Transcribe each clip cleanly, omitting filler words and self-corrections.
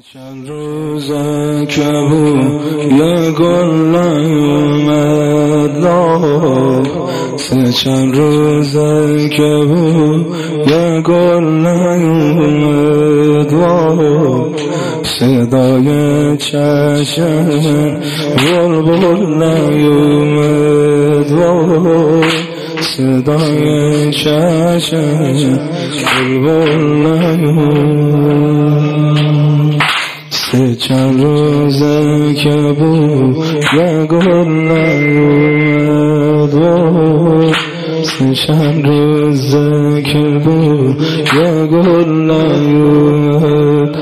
چند روزه که بوی گل نیومد لاغ، چند روزه که بوی گل نیومد لاغ، صدای چشم بلبل نیومد لاغ، صدای چشم بلبل نیومد. چند روزه که بوی گل نیومد، چند روزه که بوی گل نیومد،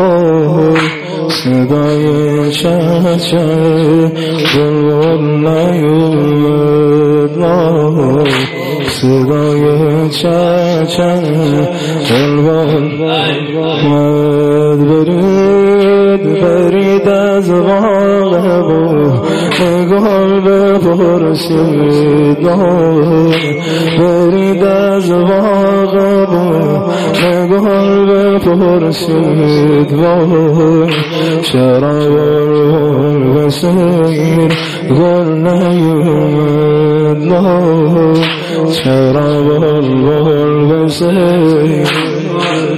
صدای چشم بلبل نیومد، صدای چشم بلبل نیومد. برید از باغ گل بپرسید، برید از باغ گل بپرسید، چرا بلبل به سیر گل نیومد، چرا بلبل به سیر گل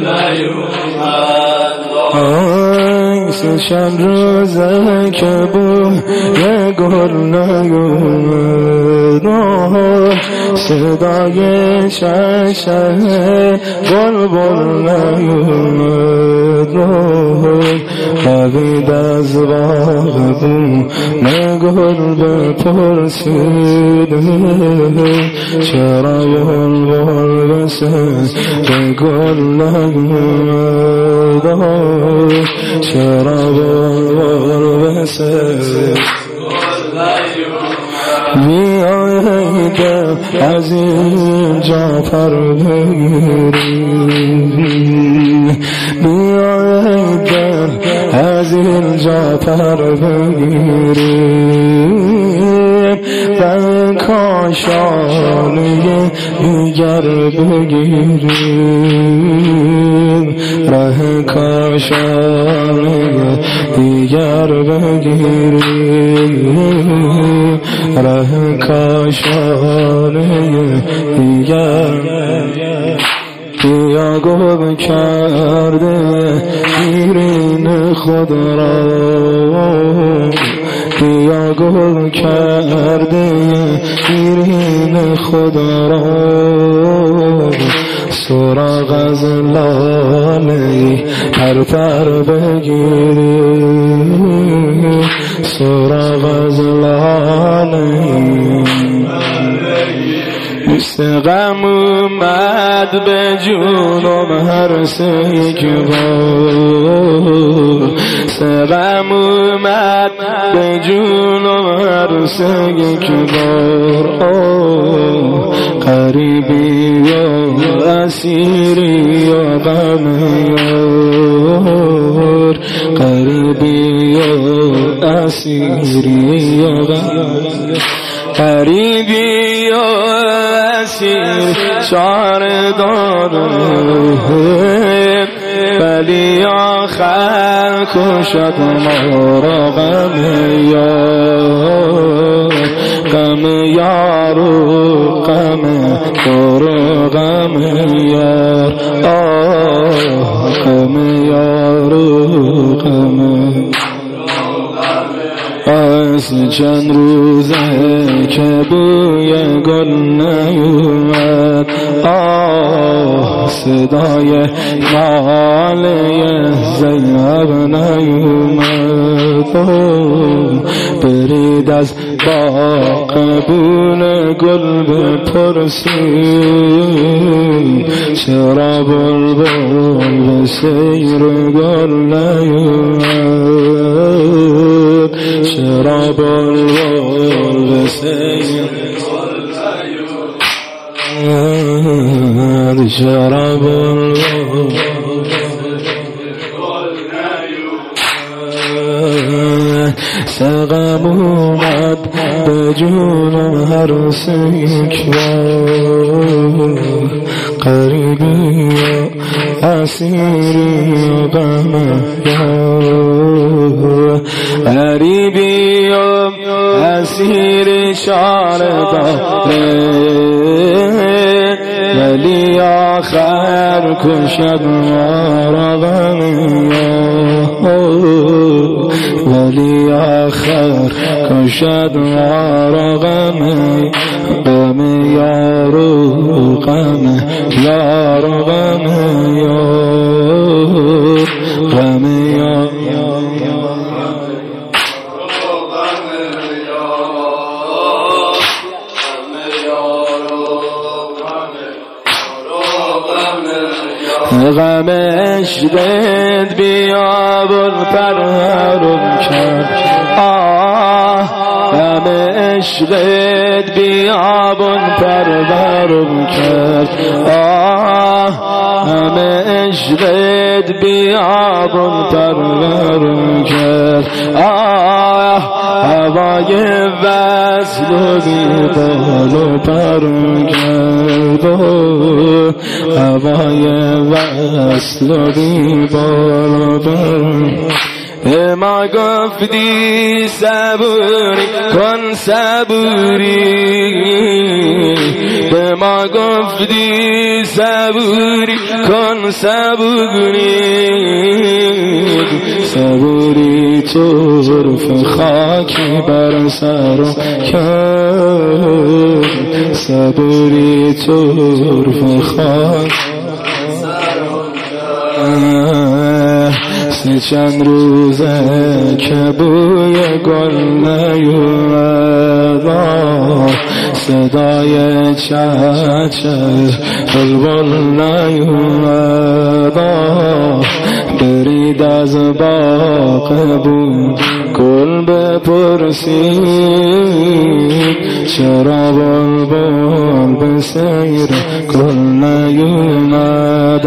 نیومد. چند روزه که بوی گل نیومد، صدای چشم بلبل نیومد، دوید از باغ گل بپرسید، چرا بلبل به سر گل نیومد، چرا بلبل به سر بیایید از اینجا پر بگیرید، بیایید از اینجا پر بگیرید، و کاشانه دیگر بگیرید، ره کاشانه دیگر بگیرید، ره کاشانه دیگر. بیا گم کرده شیرین خود را، بیا گم کرده شیرین خود را، سراغ از لاله پر پر بگیری، سراغ از لاله غم اومد به جونم هر سه یک بار، غم اومد به جونم هر سه یک بار، قریبی و اسیری و غم یار، قریبی و اسیری و غم، قریبی و اسیر چار داره، ولی آخر کشد ما را غم یار، غم یار و غم دار و غم یار، غم یار و غم. از چند روزه که بوی گل نیومد، صدای ناله زینب نیومد، برید از باغ بون گل بپرسید، چرا بلبل به سیر گل نیومد، چرا بلبل به سیر گل نیومد، چرا بلبل سقم اومد به جونم هر سه یک بار، قریبی اسیری و غم یارو غریبی و اسیر شانه داره ولی آخر کشد ما را غم یارو ولی آخر کشد ما را غم یارو غم یارو غم یارو غم غم عشقت بیابون پرورم کرد غم عشقت بیابون پرورم کرد غم عشقت بیابون پرورم کرد هوای وصل و بیبال و پرم کرد هوای وصل و بیبال و پرم ما گفتی صبوری کن صبوری به ما گفتی صبوری کن صبوری صبوری طرف خاکی بر سرم کرد صبوری طرف خاک سه چند روزه که بوی گل نیومد صدای چهچه بلبل نیومد برید از باغ بود گل بپرسید چرا بلبل به سیر گل نیومد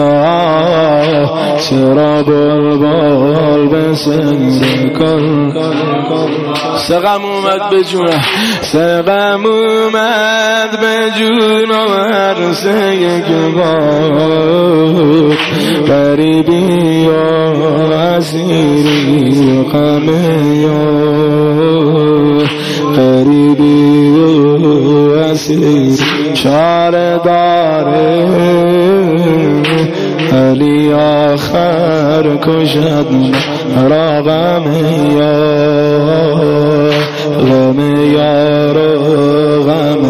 چرا بلبل به سیر گل سقم اومد به جونه سقم اومد به جون و عرصه یک بار غریبی و اسیری و غم یار غریبی و اسیری چاره داره ولی آخر کشد را غم یار غم یار غم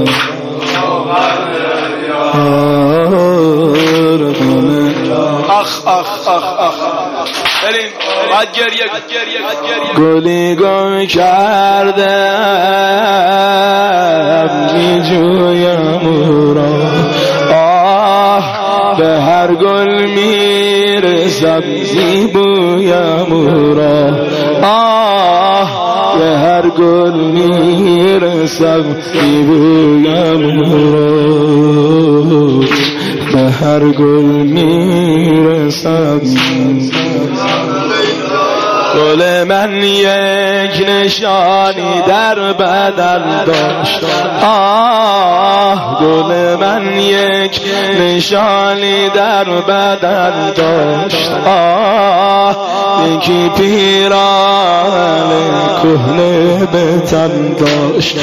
آخ آخ آخ آخ بریم باید گریه گلی گم کردم می جویم او را به هر گل میرسم میبویم او را به هر گل میرسم میبویم او را به هر گل میرسم گل من یک نشانی در بدن داشت گل من یک نشانی در بدن داشت یکی پیراهن کهنه به تن داشت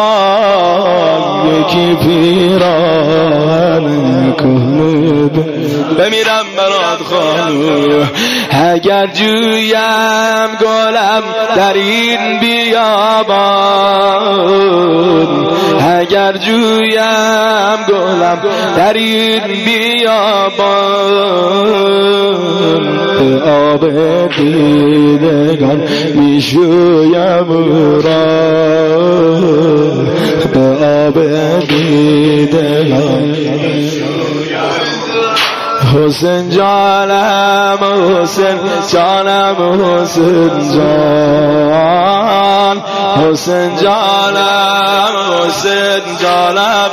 وای یکی پیراهن کهنه بمیرم برات خانو اگر جویم گلم در این بیابان اگر جویم گلم در این بیابان به آب دیدگان میشویم را به آب دیدگان حسین جانم حسین جانم حسین جان حسین جانم حسین جانم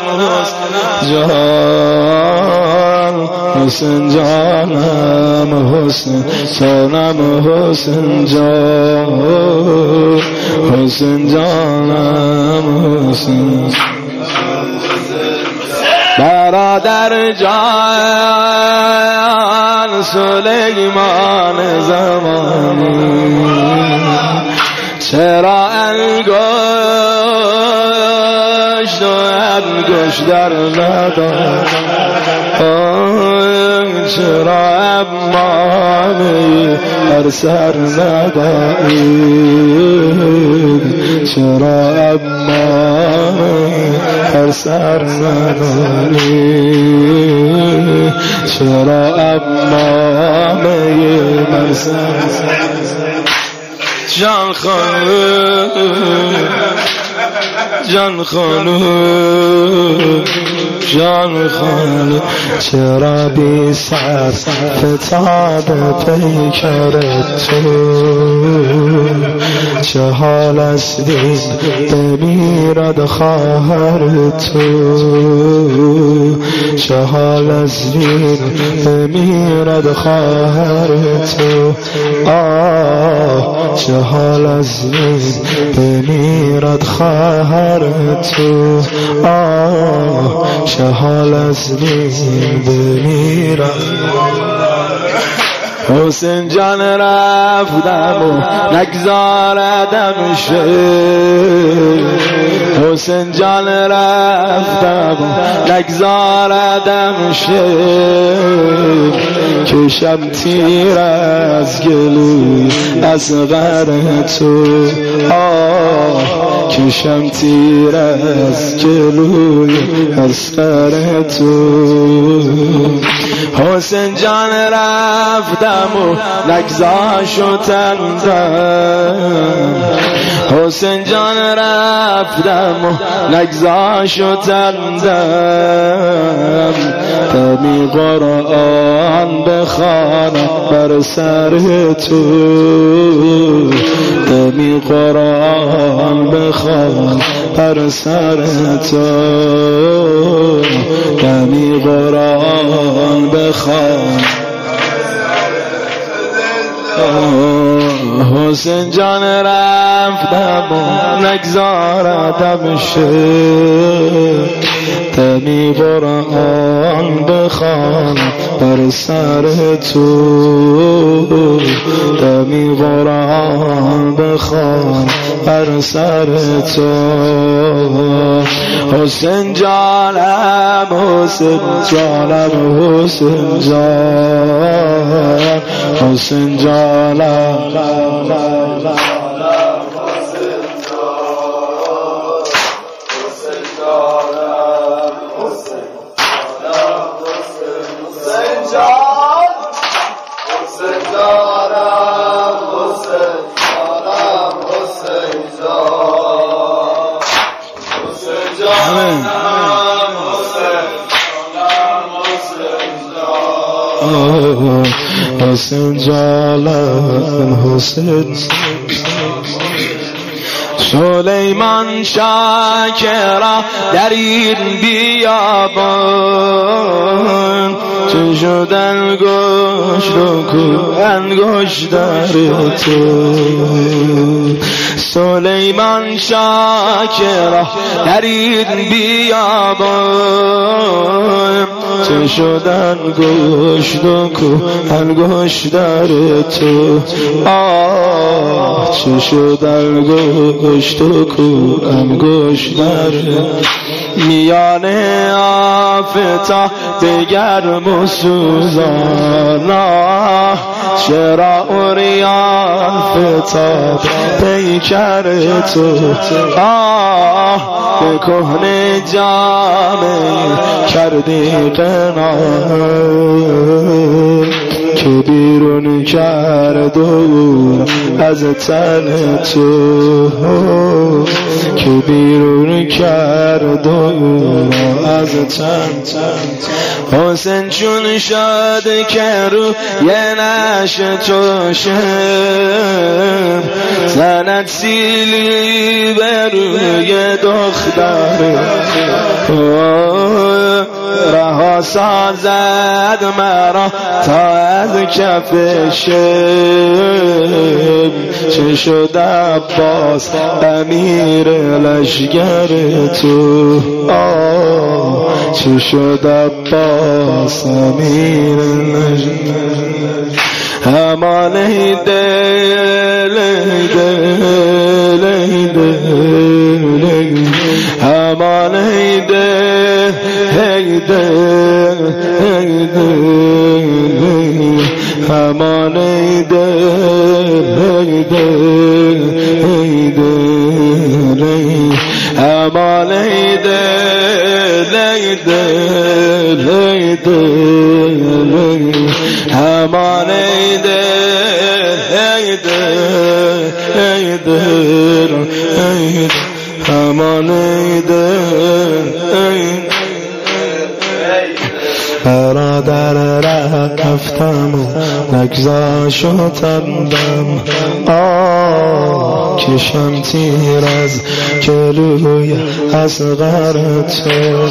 حسین جان حسین جانم حسین جانم حسین جان حسین جانم حسین برادر جان سلیمان زمانی چرا انگشت و انگشت در ندارد چرا امامه بر سر ندارید چرا امامه بر سر ندارید چرا امامه بر سر جان خانم جان خانم جان خانم چرا بی سر فتاد پیکر تو چه حال است دین بمیرد خواهر تو چه حال است دین بمیرد خواهر تو چه حال است دین بمیرد خواهر تو چه حال است دین بمیرد حسین جان رفتم و نگذاردم حسین جان رفتم و نگذاردم کشم تیر از گلوی اصغر تو کشم تیر از گلوی اصغر تو حسین جان رفتم و نگذاشتندم حسین جان رفتم و نگذاشتندم دمی قرآن بخوانم بر سر تو دمی قرآن بخوانم بر سر تو دمی قرآن بخوانم حسین جان رفتم و نگذاردم دمی قرآن بخوانم بر سر تو دمی قرآن بخوانم بر سر تو حسین جانم حسین جانم حسین جان حسین جانم حسین جانم حسین سلیمان شاکرا در این بیابان چه شد انگشت و کو انگشت در تو سلیمان شاکرا در این بیابان چه شد انگشت و کو انگشت در تو چه شد انگشت و کو انگشت در میان آفتا بگرم و سوزانا چرا اوریان فتاد پیکر تو به کهنه جامعه کردی قناعت که بیرون کرد از تن تو که بیرون کرد از تن حسین چون شد که رو یه نش تو شد زند سیلی به روی دختر رها سازد مرا تا از کف شب چه شد عباس امیر لشگر تو چی شد عباس امیر امان دل امان دل امان امان امان امان برادر رفتم و نگذاشتندم کشم تیر از جلوی اصغر تو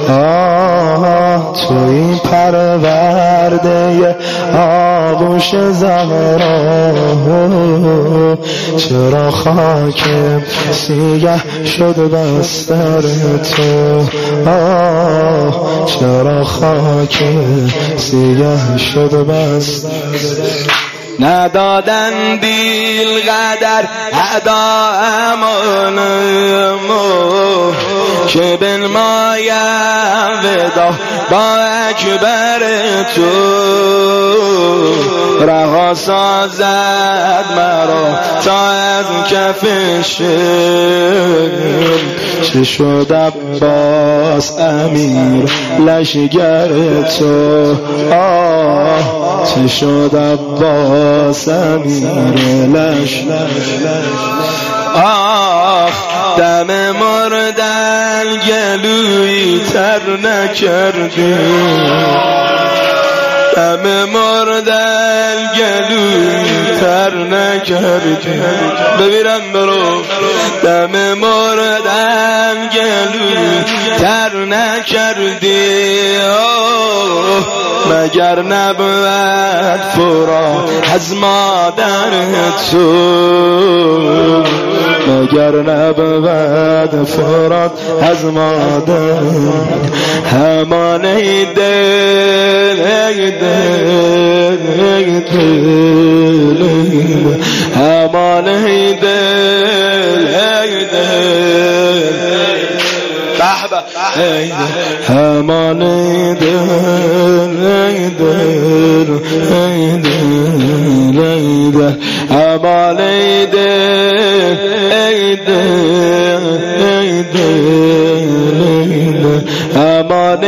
توی پرورده آغوش زهرا چرا خاک سیاه شد بستر تو چرا خاک سیاه شد بستر ندادن دیل قدر ادا امانمو که بنمایم ودا با اکبر تو رها سازد مرا تا از کف شم چه شد عباس امیر لشگر تو چه شد عباس امیر لشگر دم مردن گلوی تر نکردی دم مردن گلوی تر نکردی ببیرم برو دم مردن گلوی تر نکردی مگر نبود فرات از مادر تو مگر نبود فرات از مادر همان دل همان دل همان دل امان امان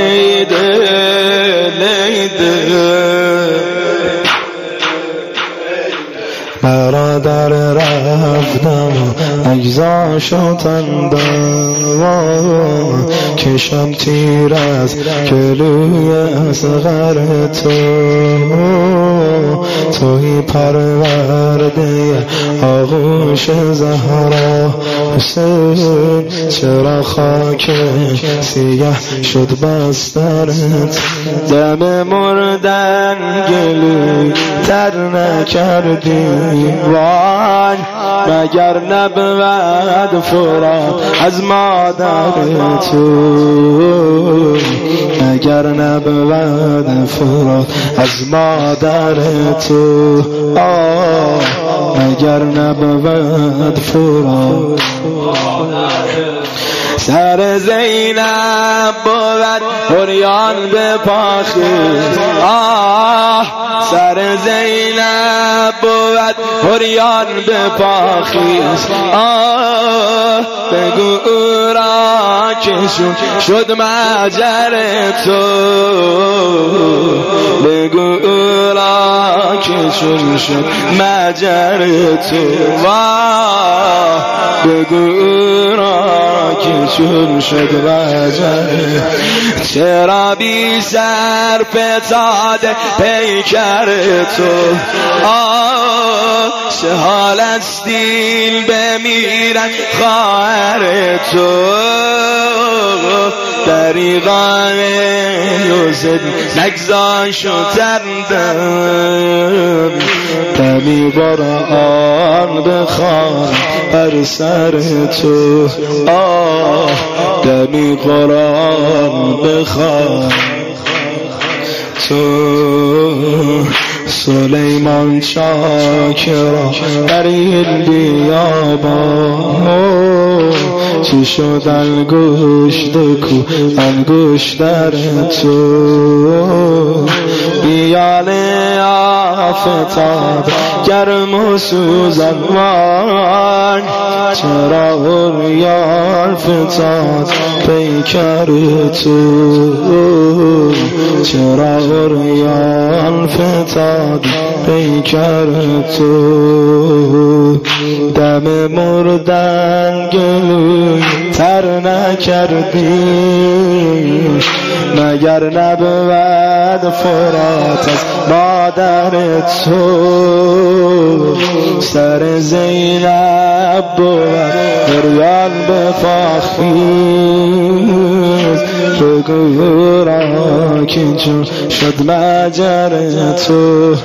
برادر رفتم و نگذاشتندم کشم تیر از جلوی اصغر تو توی پرورده آغوش زهرا حسین چرا خاک سیاه شد بسترت دم مردن گلوی تر نکردی وای مگر نبود فرات از مادر تو مگر نبود فرات از مادر تو مگر نبود فرات سر زینب بود عریان به پاخیز سر زینب بود عریان به پاخیز بگو او را که شد مجر تو بگو او را که شد مجر تو بگو او را که شد مجر چرا بی سر فتاده پیکر تو چه حال است دیل بمیرد خواهر تو دریغان یوزد نگذاش و تردم دمی قرآن بخوان بر سر تو دمی قرآن بخوان تو سلیمان شاکرا در این بیابان چی شد انگشت کو انگشتر تو بیال آفتاب گرم و سوزن وان چرا اوریان فتاد پیکر تو چرا اوریان فتاد پیکر تو دم مردن گلوی تر نکردی مگر نبود فرات از مادر تو سر زینب بود بریان بفاخیز بگو را که چون شد مجر تو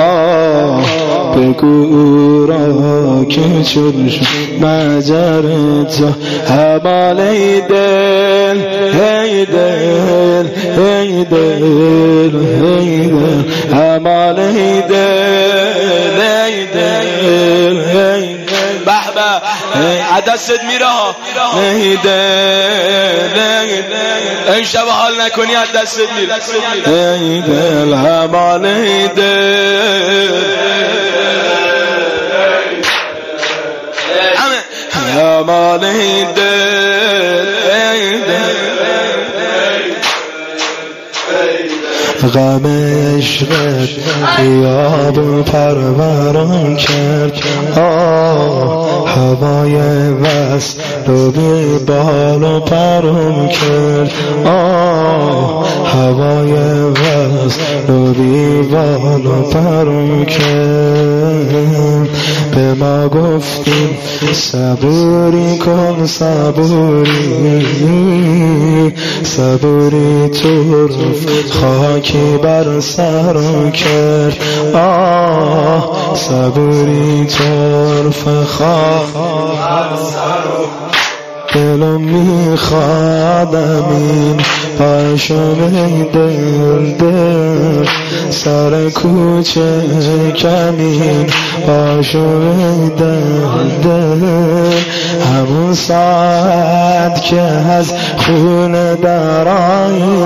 بگو را که چون شد مجر تو هماله دل هی دل هی دل هی دل هماله دل هی دل هی بحبه عدست میره هی دل این شب حال نکنی عدست میره هی دل هماله دل هماله دل غم عشقت خیاب پروران کرد هوای وصل رو بی بال و پرم کرد هوای وصل رو بی بال و پرم کرد به ما گفتیم صبوری کن صبوری صبوری طرف خاکی بر سر کرد صبوری طرف خاک دلم میخوادم این پاشم دل سر کوچه کمین پاشم دل همون ساعت که از خون درایی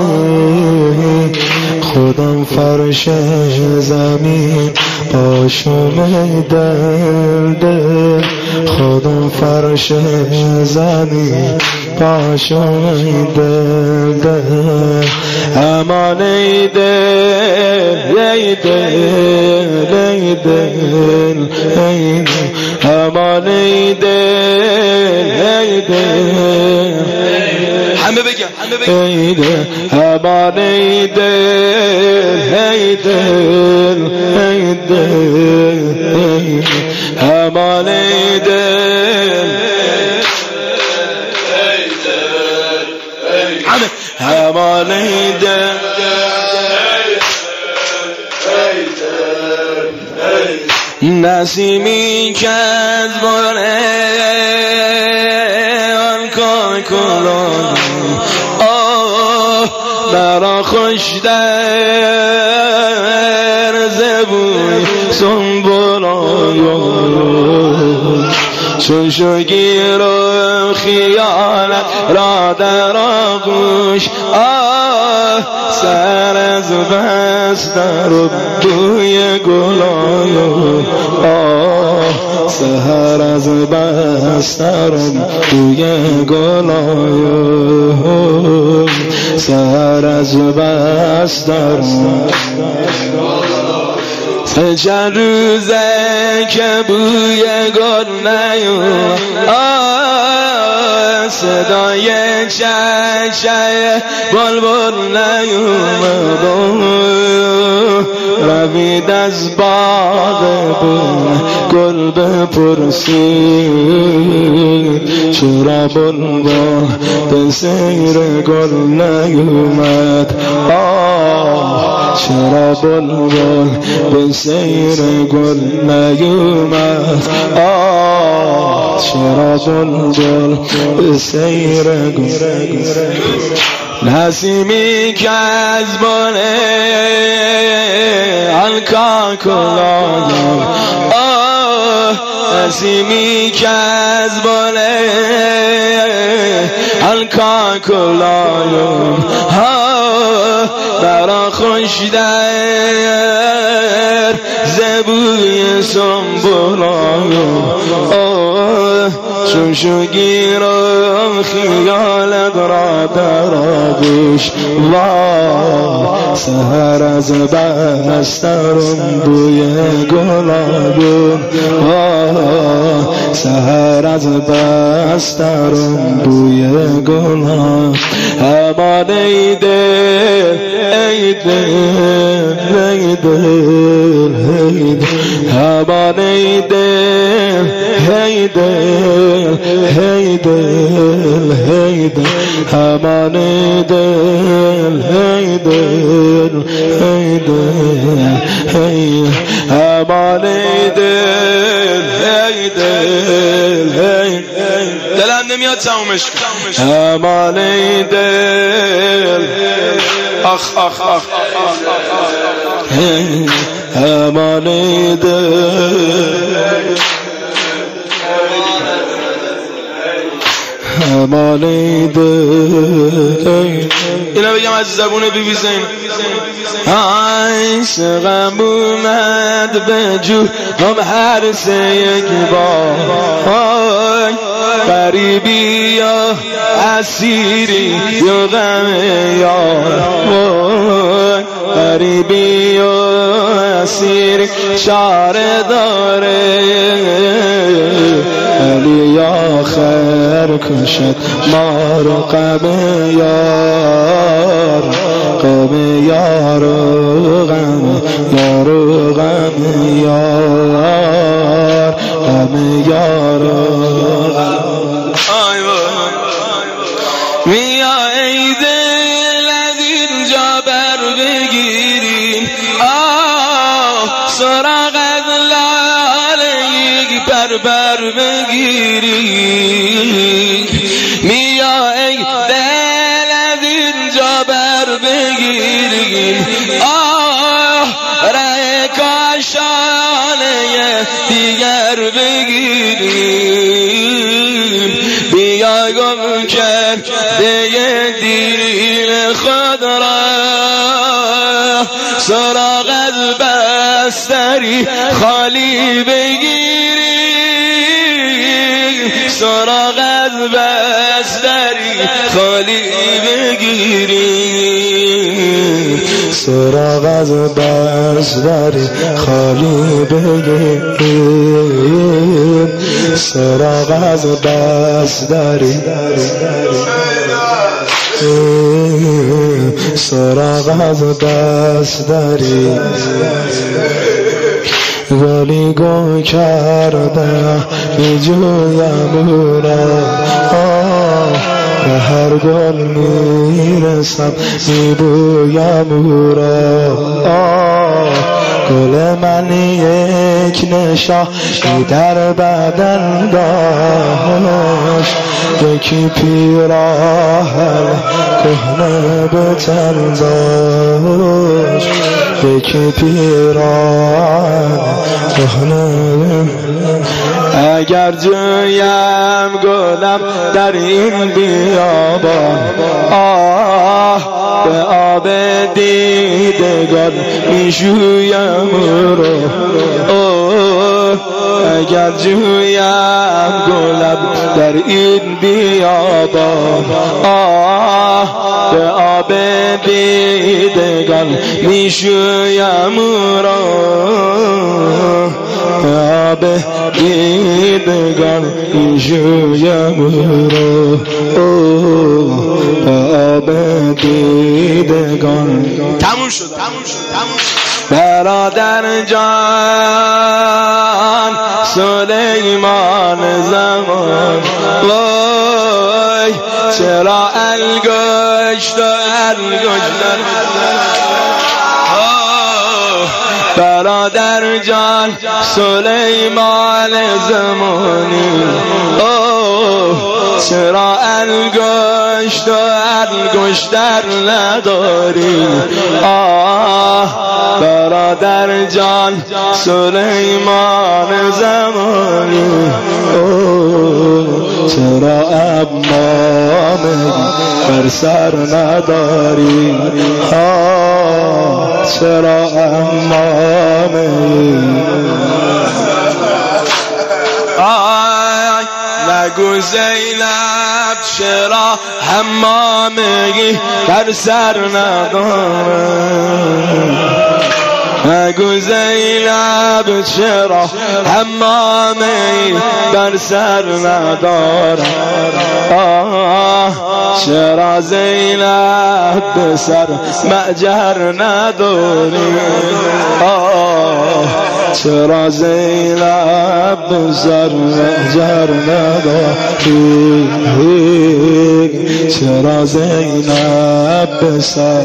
خودم فرش زمین پاشم دل خودم فرش زمین پاشم دل امانه دل ای دل ای دل ای دل امانه دل ای دل همه بگم ای دل امانه دل ای دل ای دل امانه دل هماله دل نسیمی که از باره آن کلون برا خوش در زبون سنبولان چون شگیر و خیالت را در آغوش سر از بستر و بوی گلایو سهر از بستر و بوی گلایو سهر از بستر چند روزه که بوی گل نیومد صدای چه بلبل نیومد روید از باغ گل بپرسید چرا بلبل به سیر گل نیومد چرا بلبل به سیر گل نیومد چرا بلبل به سیر گل نسیمی که از بانه الکا کلایم نسیمی که از بانه الکا کلایم برا خوش در زبوی سنبولایم شوشو گیرم خیالت را در آغوش سحر از بسترم بوی گلابون سحر از بسترم بوی گلاب امان ای دل ای دل ای دل امان ای دل ای دل ای دل ای دل امان ای دل ای دل ای دل ای امان ای دل ای دل ای دلم نمیاد تمومش امان ای دل آخ آخ آخ امان ای دل امان ای دل اینا بگم از زبون بی بی زین عشقم اومد به جو هم هر سه یک بار غریبی یا اسیری یا غم یار غریبی یا اسیری چاره داره علی آخر کشد مار غم یار غم یار غم یار غم یار غم یار بیا ای دل از اینجا بر بگیریم سراغ از لاله یک بر بگیریم بیا ای دل از اینجا بر بگیریم ره کاشانه دیگر بگیریم بیا گم کرده دل خود را سراغ از بستری خالی بگیریم سراغ از بستری خالی بگیریم سراغ از بستری خالی بگیریم سراغ از بستری سراغ از بستری ولی گم کرده میجویم را به هر گل میرسم میبویم را گل من یک نشانی در بدن داشت یکی پیراهن کهنه به تن داشت یکی پیراهن کهنه اگر جویم گلم در این بیابان به آب دیدگان میشویم رو اگر جویم گلم در این بیابان به آب دیدگان میشویم رو آب دیدگان جویم رو آب دیدگان. تموم شد. برادر جان سلیمان زمان وای چرا الگشت و الگشت برادر جان سلیمان زمانی چرا الگشت و الگشتر نداری برادر جان سلیمان زمانی چرا امامه بر سر نداری چرا امامه نگو زینب چرا حمامگی بر سر نداره نگو زینب چرا حمامگی بر سر نداره چرا زینب به سر معجر نداری چرا زینب به سر معجر نداری چرا زینب به سر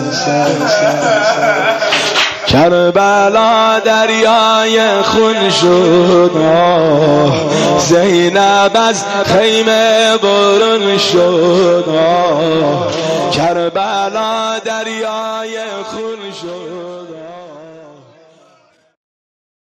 کربلا دریای خون شد زینب از خیمه برون شد کربلا دریای خون شد